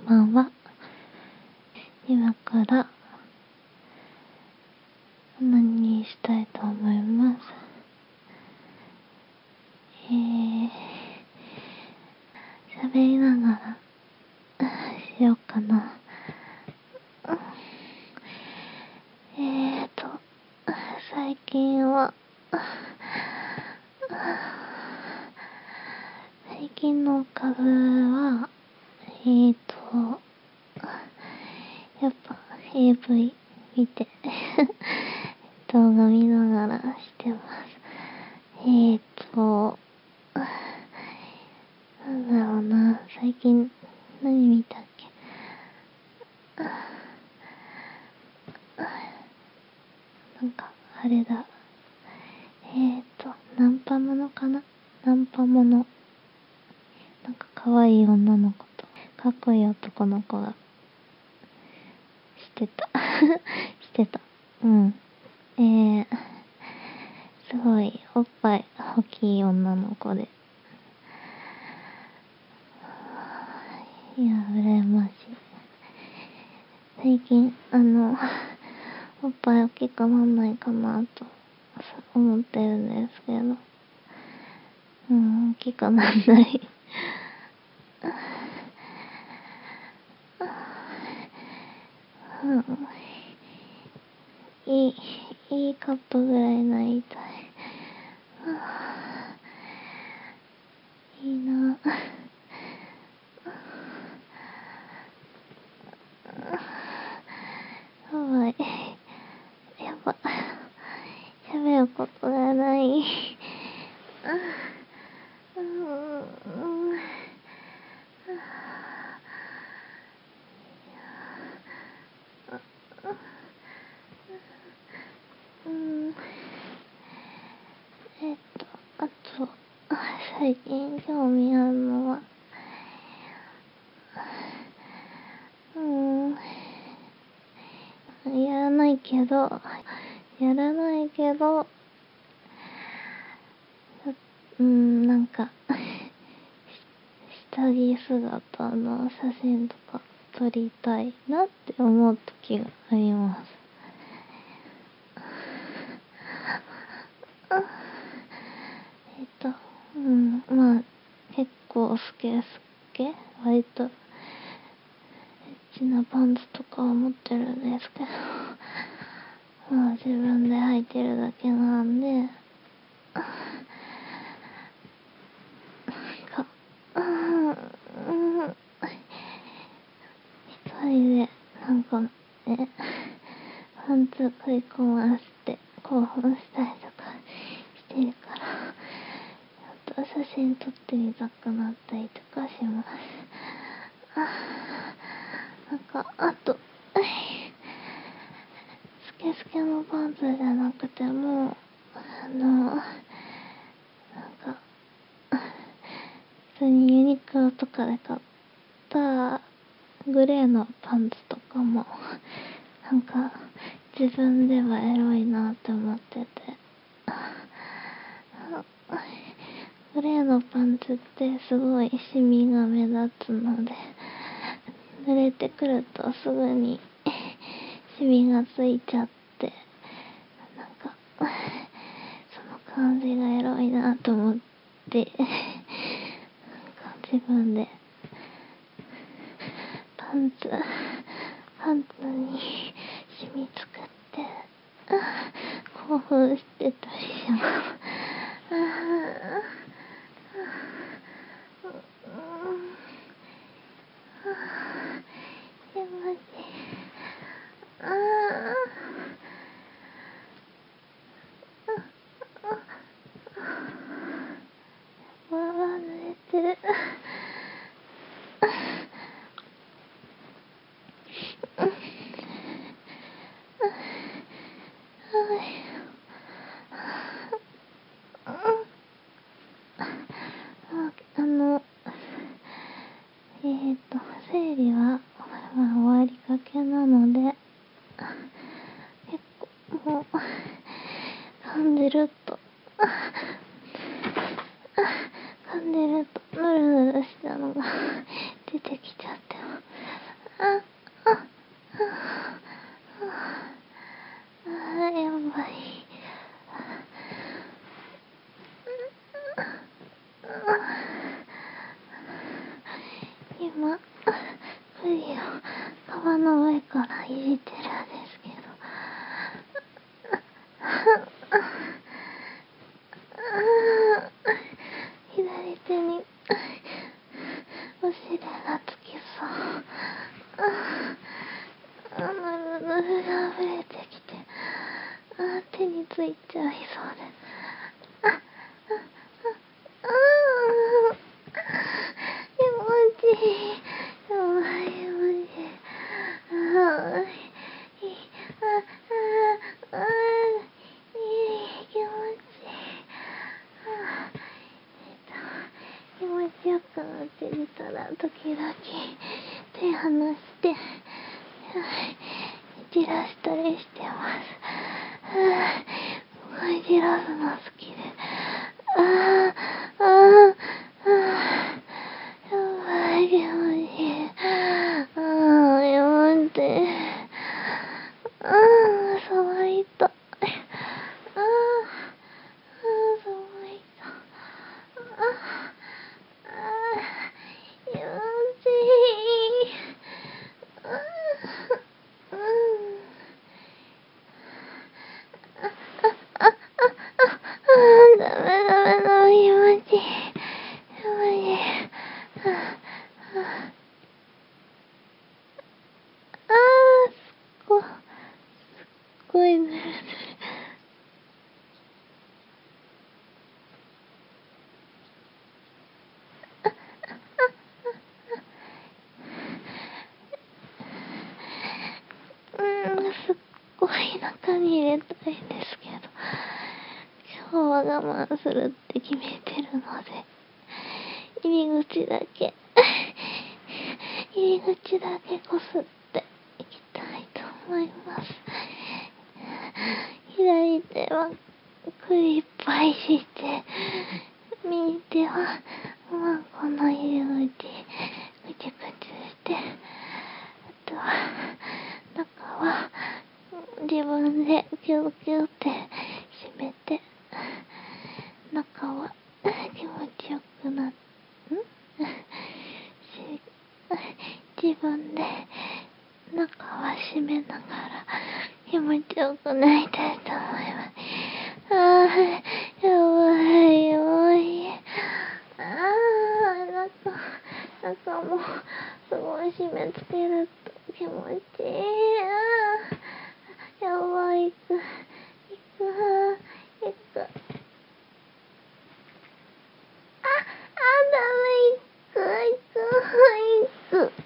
ばんは。今から何したいと思います。喋りながらしようかな。最近は最近の数はやっぱ AV 見て動画見ながらしてます。なんだろうな、最近何見たっけ。なんかあれだ、ナンパものかな。ナンパもの、なんか可愛い女の子とかっこいい男の子がしてたしてた。すごいおっぱい大きい女の子で、いや羨ましい。最近おっぱい大きくなんないかなと思ってるんですけど、大きくなんないいいカットぐらいなりたい。いいな。やば。喋ることがない。あと、最近興味あるのは、やらないけど、なんか、下着姿の写真とか撮りたいなって思う時があります。まあ、結構スケ割とエッチなパンツとかは持ってるんですけど、まあ自分で履いてるだけなんで、一人でなんかパンツ食い込ませて興奮したりとかしてるから、写真撮ってみたくなったりとかします。なんかあとスケスケのパンツじゃなくても、なんか普通にユニクロとかで買ったグレーのパンツとかもなんか自分ではエロいなって思ってて、グレーのパンツってすごいシミが目立つので、濡れてくるとすぐにシミがついちゃって、なんかその感じがエロいなと思ってなんか自分でパンツにシミ作って興奮してたりします。濡れてる。生理は、終わりかけなので、結構もう感じるとぬるぬるしたのが出てきちゃってます。 今、栗を皮の上からいじってるんですけど、左手にお尻がつきそう。ぬるが溢れてきて、手についちゃいそうです。気持ちいい。気持ちいい。気持ちよくなってきたら、時々手離して、いじらしたりしてます。僕いじらすの好きで。やばい、気持ちいい。気持ちいい。騒いだ。騒いだ。気持ちいい。ダメダメ、気持ちいい。気持ちいい。すっごいぬるぬる。すっごい中に入れたいんですけど、今日は我慢するって決めてるので、入り口だけこすっていきたいと思います。左手は栗いっぱいして、右手はこの入り口ぐちゅぐちゅして、あとは中は自分でキュッキュッって閉めて、中は気持ちよくなって自分で中は閉めながら気持ちよくなりたいと思います。やばいよい。中もすごい締め付けると気持ちいい。やばい、いく。ダメ、いく。